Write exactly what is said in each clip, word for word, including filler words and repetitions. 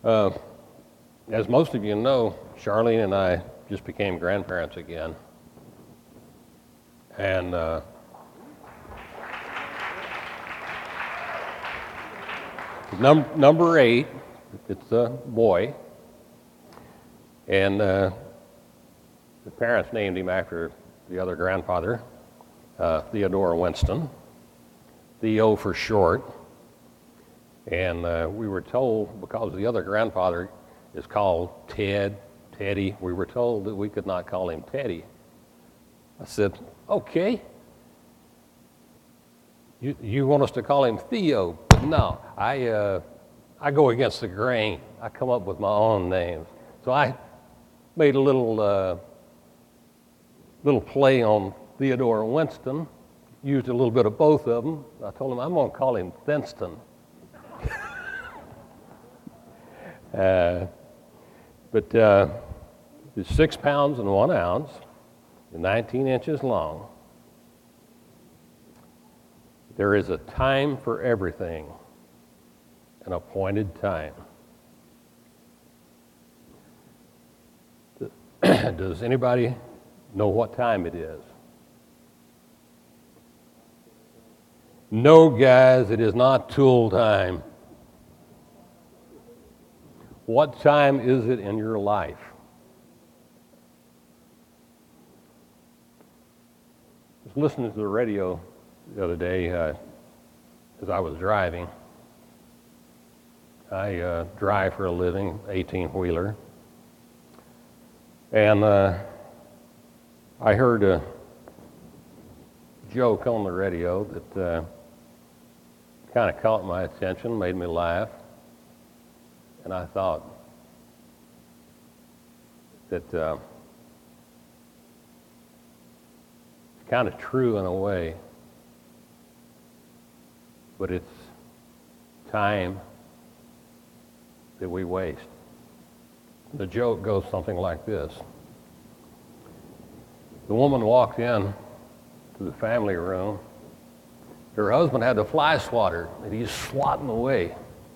Uh, as most of you know, Charlene and I just became grandparents again. And uh, num- number eight, it's a boy. And uh, the parents named him after the other grandfather, uh, Theodore Winston, Theo for short. And uh, we were told, because the other grandfather is called Ted, Teddy, we were told that we could not call him Teddy. I said, okay. You, you want us to call him Theo? But no, I, uh, I go against the grain. I come up with my own names. So I made a little, uh, little play on Theodore Winston, used a little bit of both of them. I told him I'm going to call him Thinston. uh, but uh, it's six pounds and one ounce, and nineteen inches long. There is a time for everything, an appointed time. Does anybody know what time it is? No, guys, it is not tool time. What time is it in your life? I was listening to the radio the other day uh, as I was driving. I uh, drive for a living, eighteen-wheeler. And uh, I heard a joke on the radio that uh, kind of caught my attention, made me laugh. And I thought that uh, it's kind of true in a way, but it's time that we waste. The joke goes something like this. The woman walked in to the family room. Her husband had the fly swatter, and he's swatting away.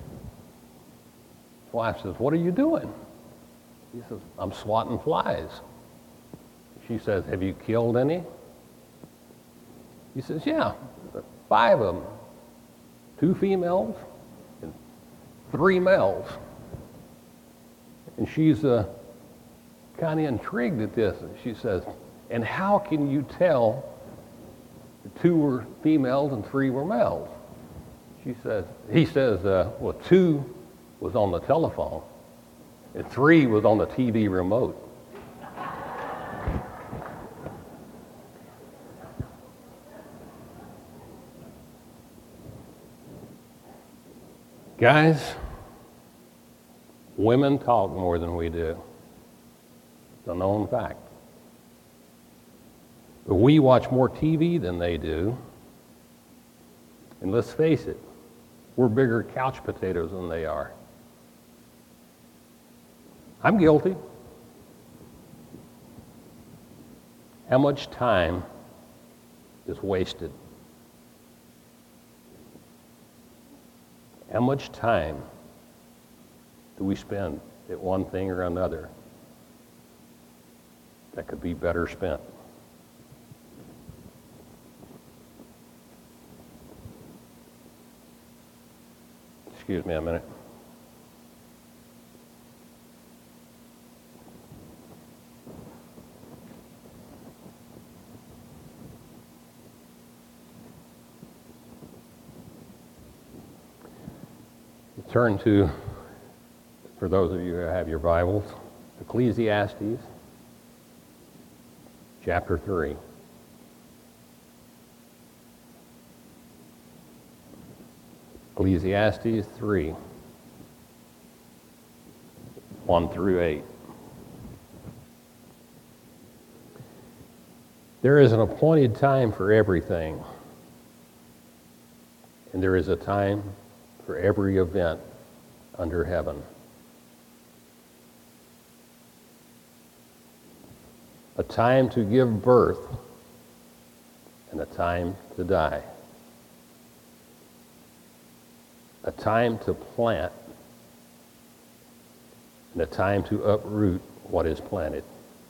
His wife says, "What are you doing?" He says, "I'm swatting flies." She says, "Have you killed any?" He says, "Yeah, five of them. Two females and three males." And she's uh, kind of intrigued at this. And she says, "And how can you tell the two were females and three were males?" She says, he says, uh, well, two was on the telephone and three was on the T V remote. Guys, women talk more than we do. It's a known fact. But we watch more T V than they do. And let's face it, we're bigger couch potatoes than they are. I'm guilty. How much time is wasted? How much time do we spend at one thing or another that could be better spent? Excuse me a minute. Turn to, for those of you who have your Bibles, Ecclesiastes chapter three. Ecclesiastes three, one through eight. There is an appointed time for everything, and there is a time for every event under heaven. A time to give birth and a time to die. A time to plant and a time to uproot what is planted.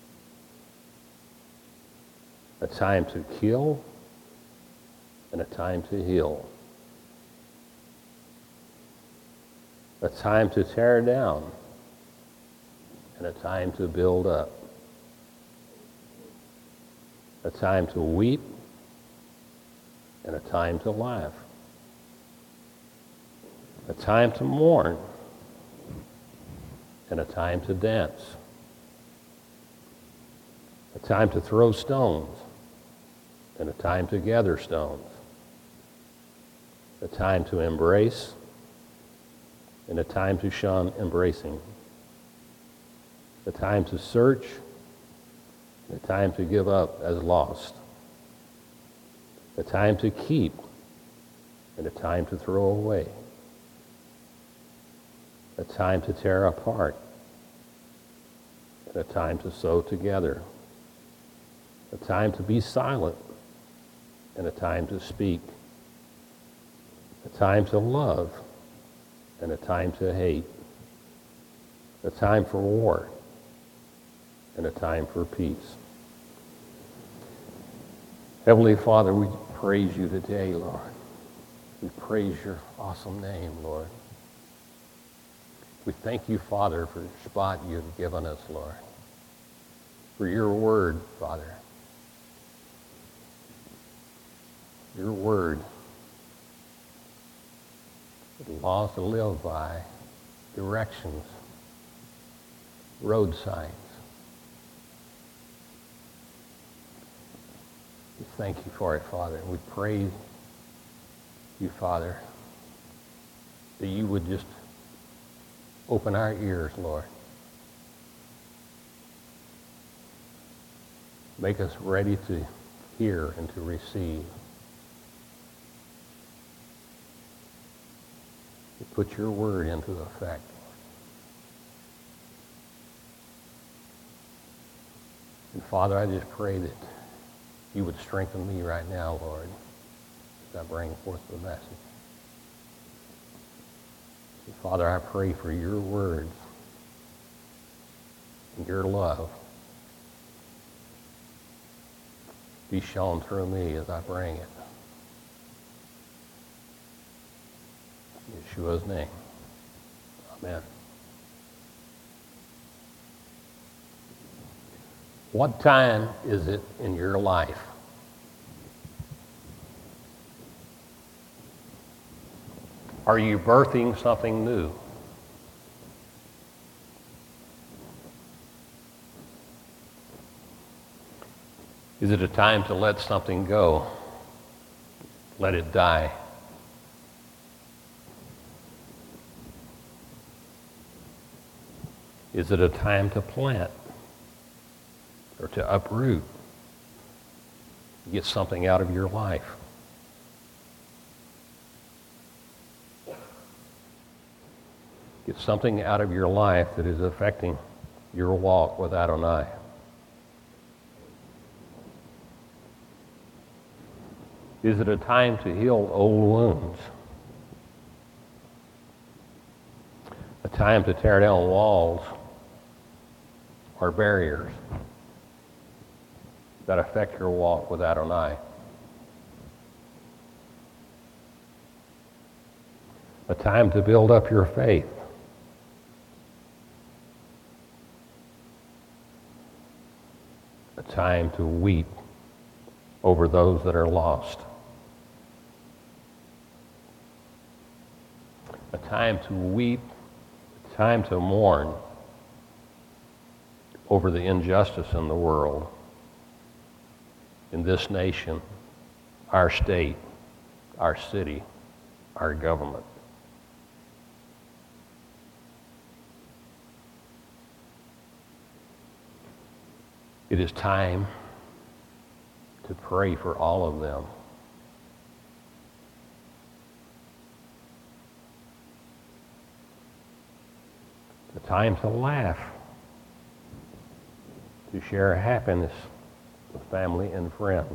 A time to kill and a time to heal. A time to tear down and a time to build up. A time to weep and a time to laugh. A time to mourn and a time to dance. A time to throw stones and a time to gather stones. A time to embrace and a time to shun embracing. A time to search and a time to give up as lost. A time to keep and a time to throw away. A time to tear apart and a time to sew together. A time to be silent and a time to speak. A time to love and a time to hate. A time for war and a time for peace. Heavenly Father, we praise you today, Lord. We praise your awesome name, Lord. We thank you, Father, for the spot you've given us, Lord. For your word, Father. Your word. The laws to live by, directions, road signs. We thank you for it, Father. And we praise you, Father, that you would just open our ears, Lord. Make us ready to hear and to receive. To put your word into effect. And Father, I just pray that you would strengthen me right now, Lord, as I bring forth the message. And Father, I pray for your words and your love be shown through me as I bring it. In Yeshua's name. Amen. What time is it in your life? Are you birthing something new? Is it a time to let something go? Let it die? Is it a time to plant or to uproot? Get something out of your life? Get something out of your life that is affecting your walk with Adonai. Is it a time to heal old wounds? A time to tear down walls or barriers that affect your walk with Adonai? A time to build up your faith? A time to weep over those that are lost? A time to weep, a time to mourn over the injustice in the world, in this nation, our state, our city, our government. It is time to pray for all of them. A time to laugh, to share happiness with family and friends.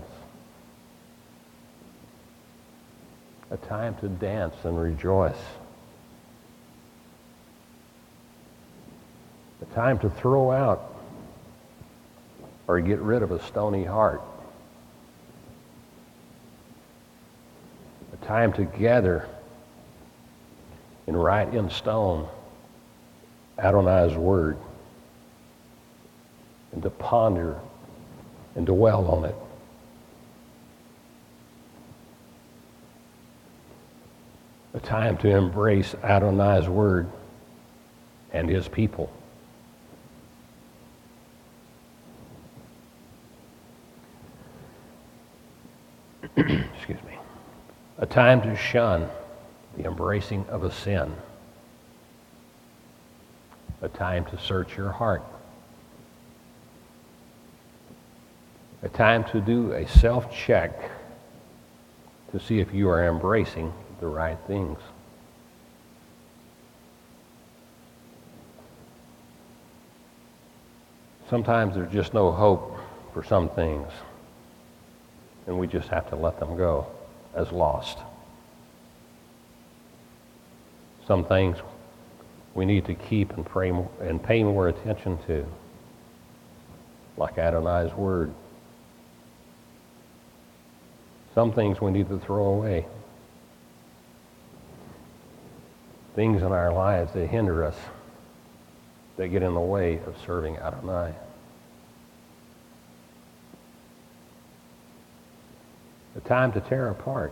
A time to dance and rejoice. time to throw out or get rid of a stony heart. A time to gather and write in stone Adonai's word and to ponder and dwell on it. A time to embrace Adonai's word and his people. Excuse me. A time to shun the embracing of a sin. A time to search your heart. A time to do a self-check to see if you are embracing the right things. Sometimes there's just no hope for some things, and we just have to let them go as lost. Some things we need to keep and pray and pay more attention to, like Adonai's word. Some things we need to throw away. Things in our lives that hinder us, that get in the way of serving Adonai. A time to tear apart.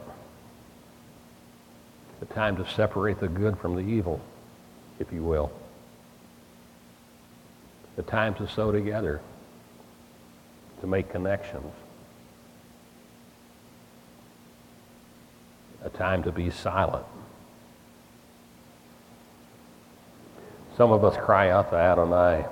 A time to separate the good from the evil, if you will. A time to sew together, to make connections. A time to be silent. Some of us cry out to Adonai,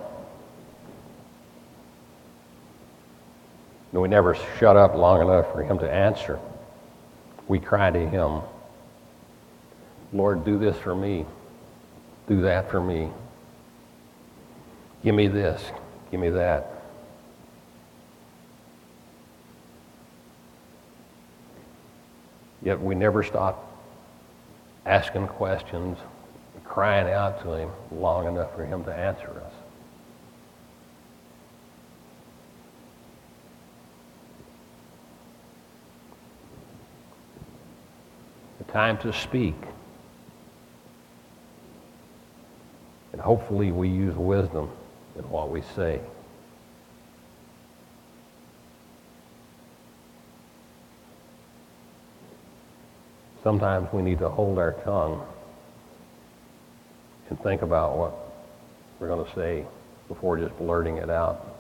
and we never shut up long enough for him to answer. We cry to him, Lord, do this for me. Do that for me. Give me this. Give me that. Yet we never stop asking questions, crying out to him long enough for him to answer us. A time to speak. And hopefully we use wisdom in what we say. Sometimes we need to hold our tongue and think about what we're going to say before just blurting it out.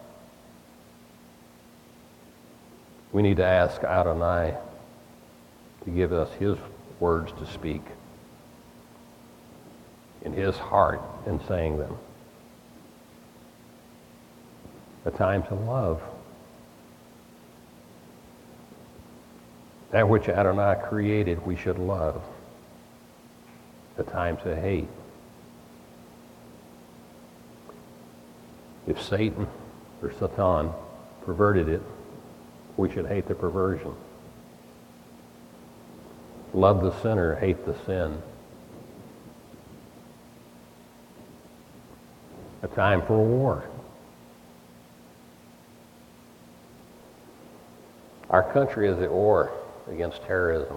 We need to ask Adonai to give us his words to speak in his heart in saying them. A time to love. That which Adonai created, we should love. A time to hate. If Satan or Satan perverted it, we should hate the perversion. Love the sinner, hate the sin. A time for war. Our country is at war against terrorism.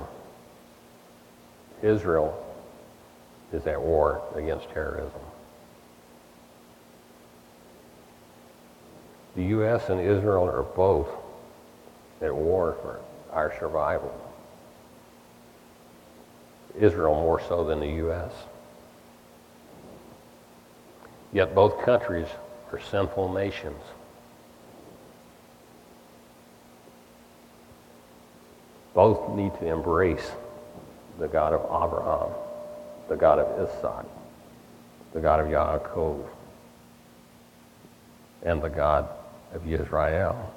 Israel is at war against terrorism. The U S and Israel are both at war for our survival. Israel more so than the U S Yet both countries are sinful nations. Both need to embrace the God of Abraham, the God of Isaac, the God of Yaakov, and the God of Israel.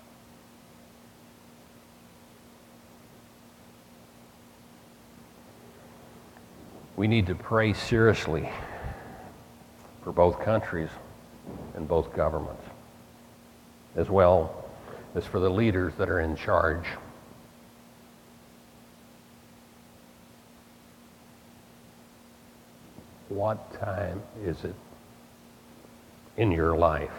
We need to pray seriously for both countries and both governments, as well as for the leaders that are in charge. What time is it? in your life?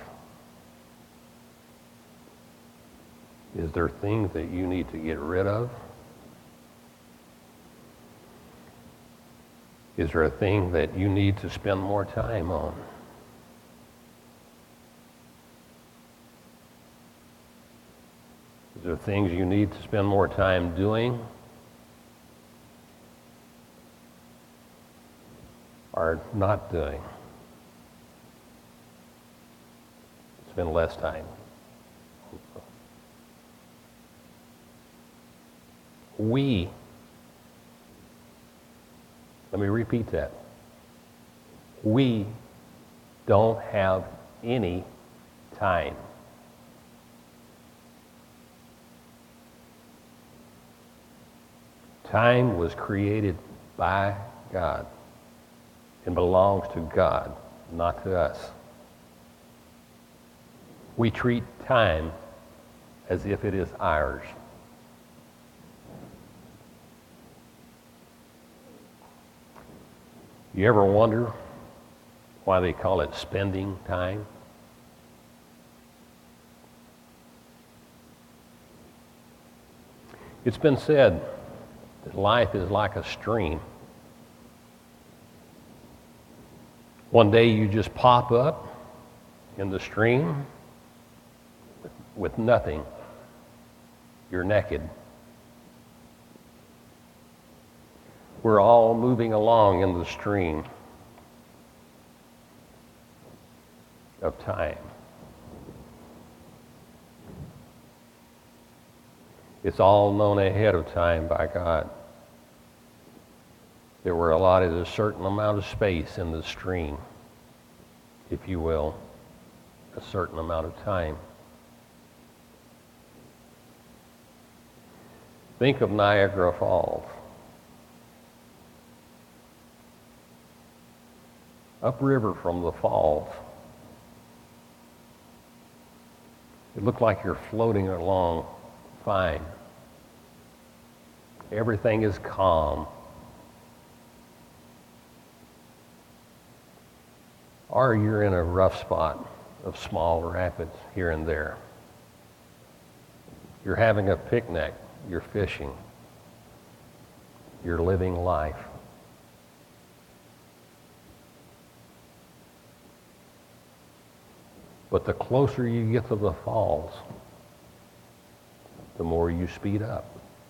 Is there things that you need to get rid of? Is there a thing that you need to spend more time on? Is there things you need to spend more time doing? Or not doing? Spend less time. We, let me repeat that. We don't have any time. Time was created by God and belongs to God, not to us. We treat time as if it is ours. You ever wonder why they call it spending time? It's been said that life is like a stream. One day you just pop up in the stream with, with nothing. You're naked. We're all moving along in the stream of time. It's all known ahead of time by God. That we're allotted a certain amount of space in the stream, if you will, a certain amount of time. Think of Niagara Falls. Upriver from the falls, it looked like you're floating along fine. Everything is calm. Or you're in a rough spot of small rapids here and there. You're having a picnic, you're fishing, you're living life. But the closer you get to the falls, the more you speed up.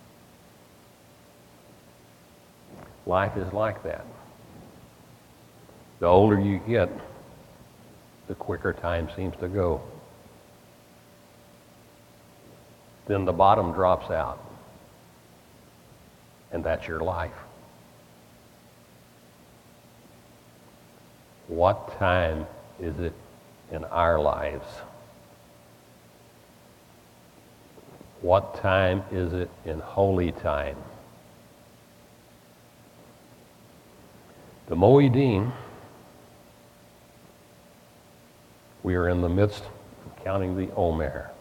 Life is like that. The older you get, the quicker time seems to go. Then the bottom drops out, and that's your life. What time is it in our lives? What time is it in holy time? The Moedim, we are in the midst of counting the Omer.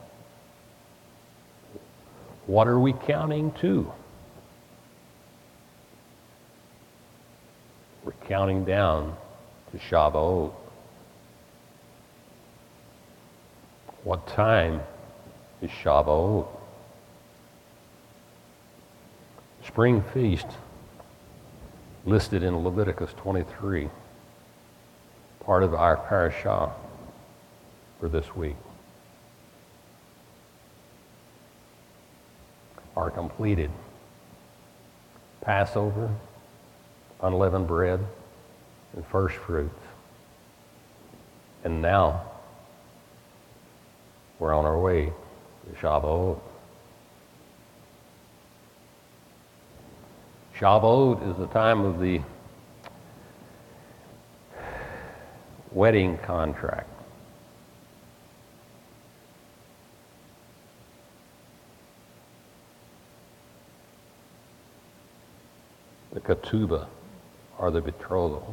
What are we counting to? We're counting down to Shavuot. What time is Shavuot? Spring feast listed in Leviticus twenty-three, part of our parashah for this week, are completed. Passover, unleavened bread, and first fruits. And now, we're on our way to Shavuot. Shavuot is the time of the wedding contract. The ketubah, or the betrothal.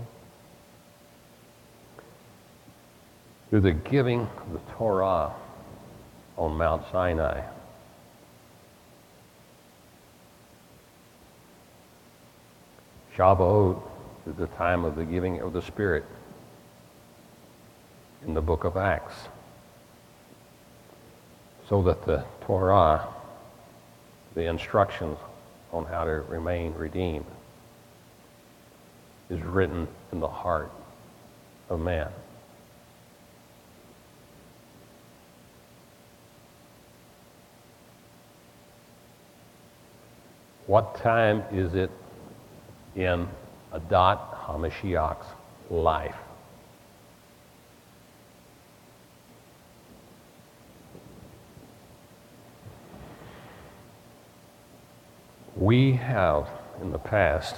Through the giving of the Torah on Mount Sinai. Shavuot is the time of the giving of the Spirit in the book of Acts, so that the Torah, the instructions on how to remain redeemed, is written in the heart of man. What time is it in Adat HaMashiach's life? We have, in the past,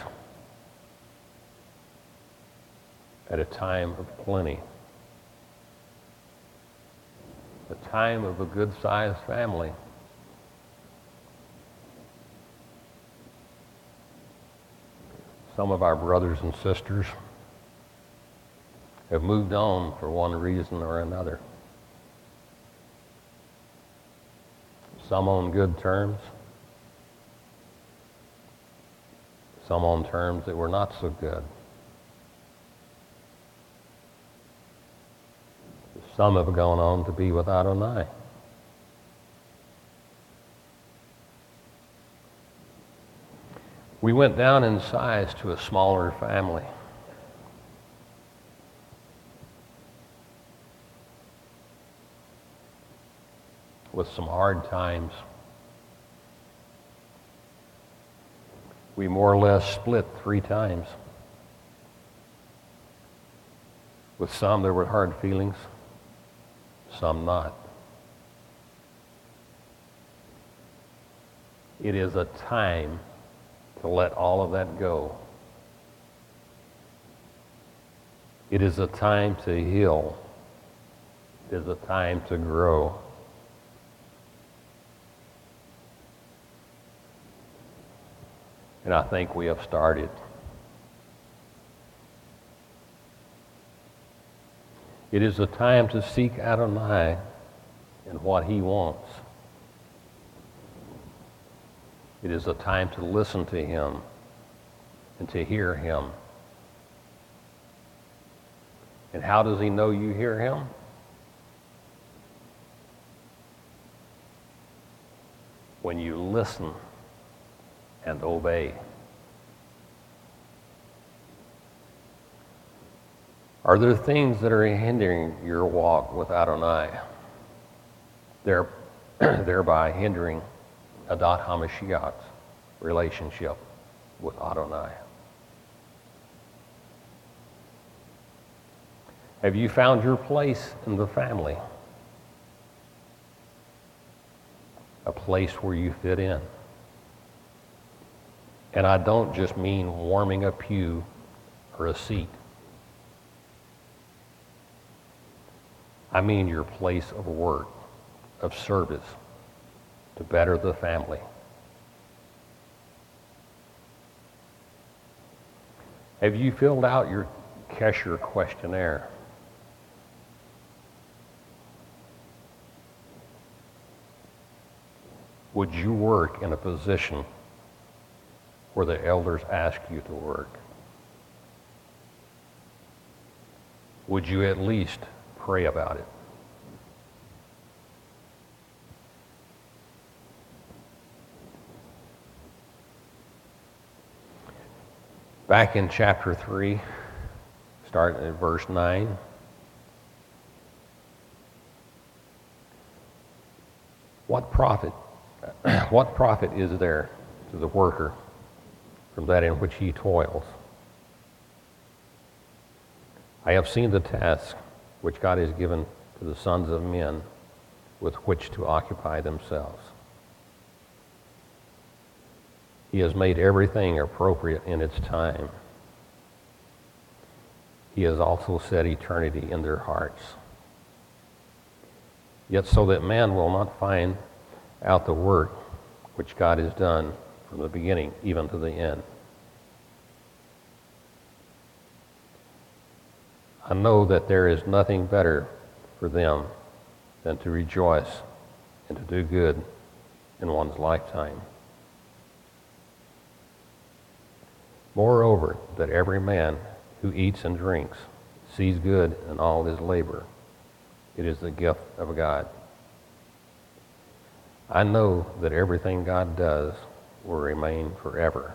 at a time of plenty, a time of a good-sized family, some of our brothers and sisters have moved on for one reason or another. Some on good terms, some on terms that were not so good. Some have gone on to be with Adonai. We went down in size to a smaller family. With some hard times. We more or less split three times. With some there were hard feelings, some not. It is a time to let all of that go. It is a time to heal. It is a time to grow. And I think we have started. It is a time to seek Adonai and what he wants. It is a time to listen to him and to hear him. And how does he know you hear him? When you listen and obey. Are there things that are hindering your walk with Adonai? There, thereby hindering Adat HaMashiach's relationship with Adonai. Have you found your place in the family? A place where you fit in. And I don't just mean warming a pew or a seat. I mean your place of work, of service, to better the family. Have you filled out your Kesher questionnaire? Would you work in a position where the elders ask you to work? Would you at least pray about it? Back in chapter three, starting at verse nine. What profit, what profit is there to the worker from that in which he toils? I have seen the task which God has given to the sons of men with which to occupy themselves. He has made everything appropriate in its time. He has also set eternity in their hearts. Yet so that man will not find out the work which God has done from the beginning even to the end. I know that there is nothing better for them than to rejoice and to do good in one's lifetime. Moreover, that every man who eats and drinks sees good in all his labor, It is the gift of God. I know that everything God does will remain forever.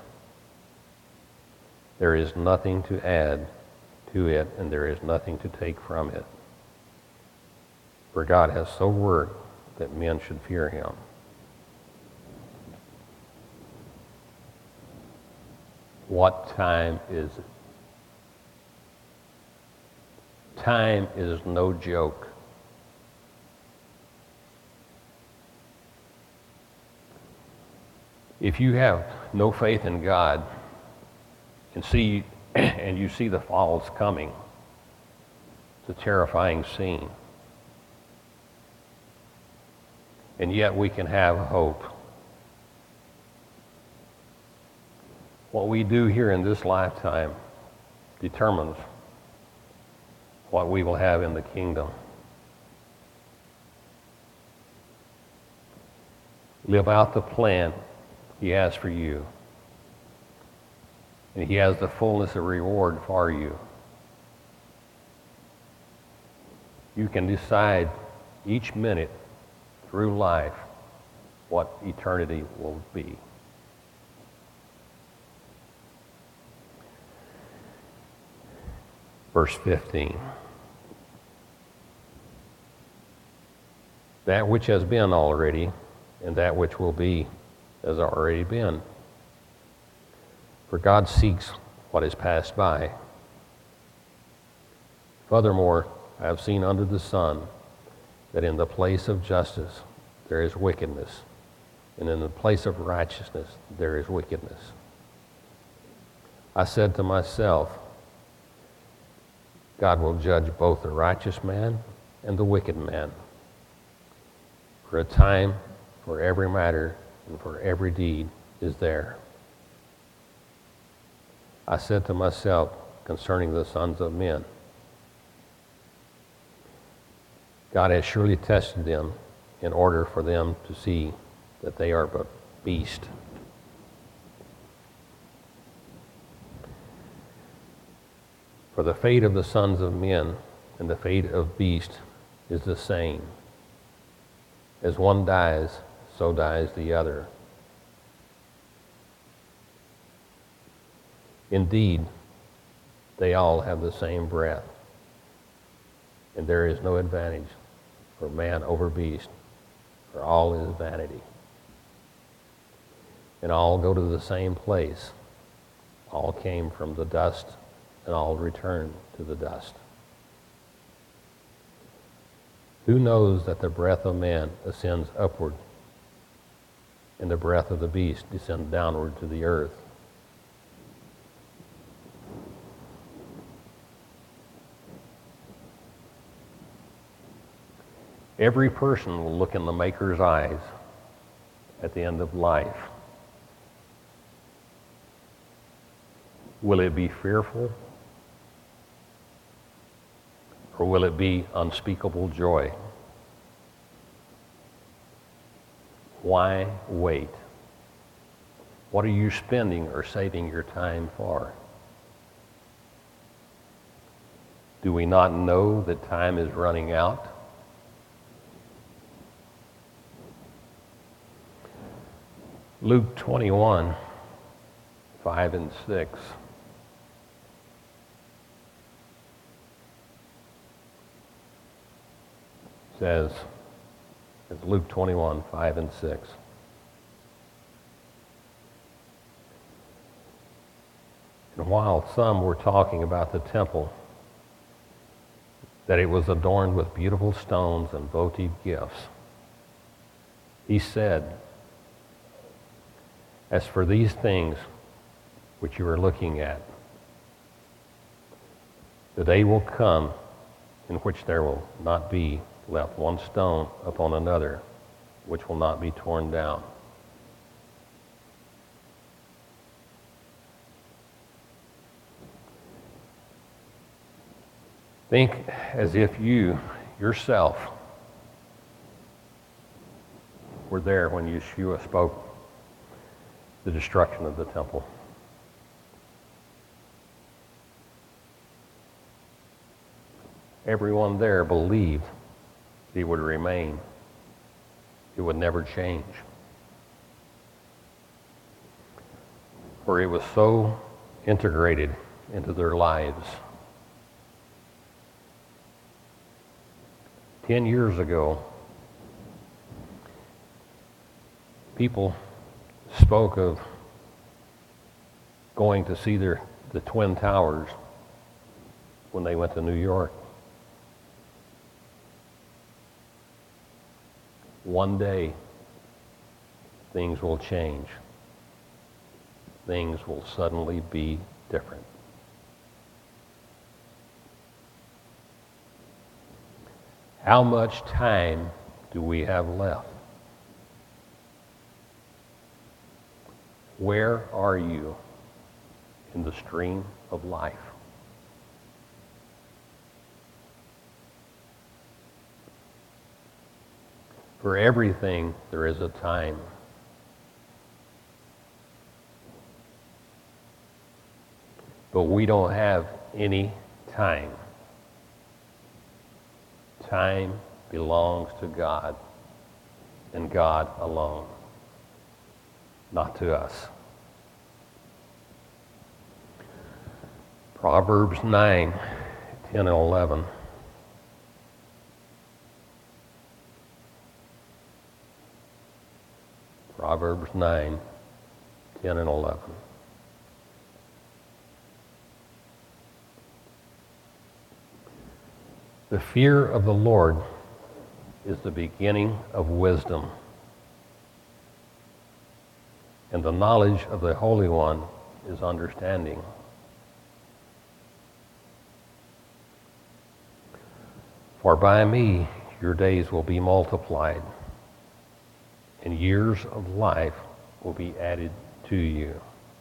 There is nothing to add to it, and there is nothing to take from it. For God has so worked that men should fear him. What time is it? Time is no joke. If you have no faith in God and see and you see the falls coming, it's a terrifying scene. And yet we can have hope. What we do here in this lifetime determines what we will have in the kingdom. Live out the plan he has for you. And he has the fullness of reward for you. You can decide each minute through life what eternity will be. Verse fifteen. That which has been already and that which will be has already been. For God seeks what is passed by. Furthermore, I have seen under the sun that in the place of justice there is wickedness, and in the place of righteousness there is wickedness. I said to myself, God will judge both the righteous man and the wicked man. For a time for every matter and for every deed is there. I said to myself concerning the sons of men, God has surely tested them in order for them to see that they are but beasts. For the fate of the sons of men and the fate of beasts is the same. As one dies, so dies the other. Indeed, they all have the same breath, and there is no advantage for man over beast, for all is vanity. And all go to the same place. All came from the dust, and all return to the dust. Who knows that the breath of man ascends upward, and the breath of the beast descends downward to the earth? Every person will look in the Maker's eyes at the end of life. Will it be fearful? Or will it be unspeakable joy? Why wait? What are you spending or saving your time for? Do we not know that time is running out? Luke twenty-one, five and six. Says, it's Luke twenty-one, five and six. And while some were talking about the temple, that it was adorned with beautiful stones and votive gifts, he said, as for these things which you are looking at, the day will come in which there will not be left one stone upon another, which will not be torn down. Think as if you yourself were there when Yeshua spoke the destruction of the temple. Everyone there believed He would remain. It would never change. For it was so integrated into their lives. Ten years ago, people spoke of going to see their, the Twin Towers when they went to New York. One day, things will change. Things will suddenly be different. How much time do we have left? Where are you in the stream of life? For everything, there is a time. But we don't have any time. Time belongs to God and God alone, not to us. Proverbs nine, ten and eleven. Proverbs nine, ten and eleven. The fear of the Lord is the beginning of wisdom, and the knowledge of the Holy One is understanding. For by me your days will be multiplied, and years of life will be added to you.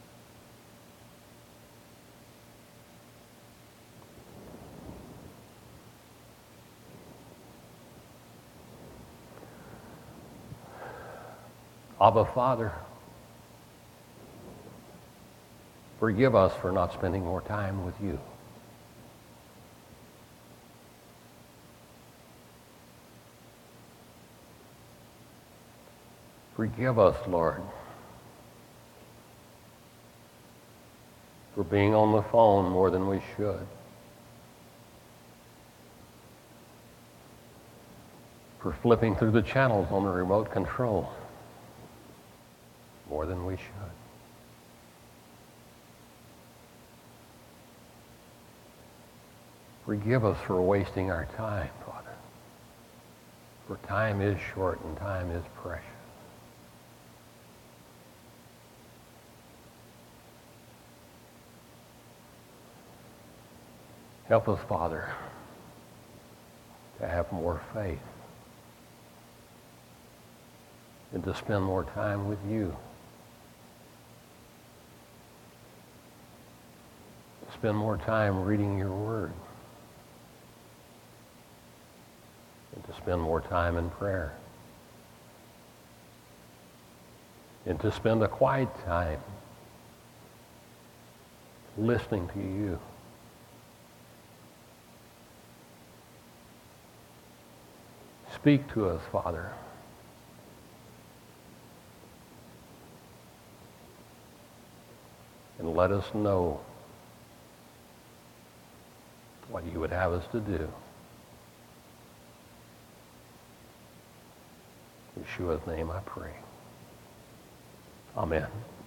Abba, Father, forgive us for not spending more time with you. Forgive us, Lord, for being on the phone more than we should, for flipping through the channels on the remote control more than we should. Forgive us for wasting our time, Father, for time is short and time is precious. Help us, Father, to have more faith and to spend more time with you. To spend more time reading your word. And to spend more time in prayer. And to spend a quiet time listening to you. Speak to us, Father. And let us know what you would have us to do. In Yeshua's name I pray. Amen.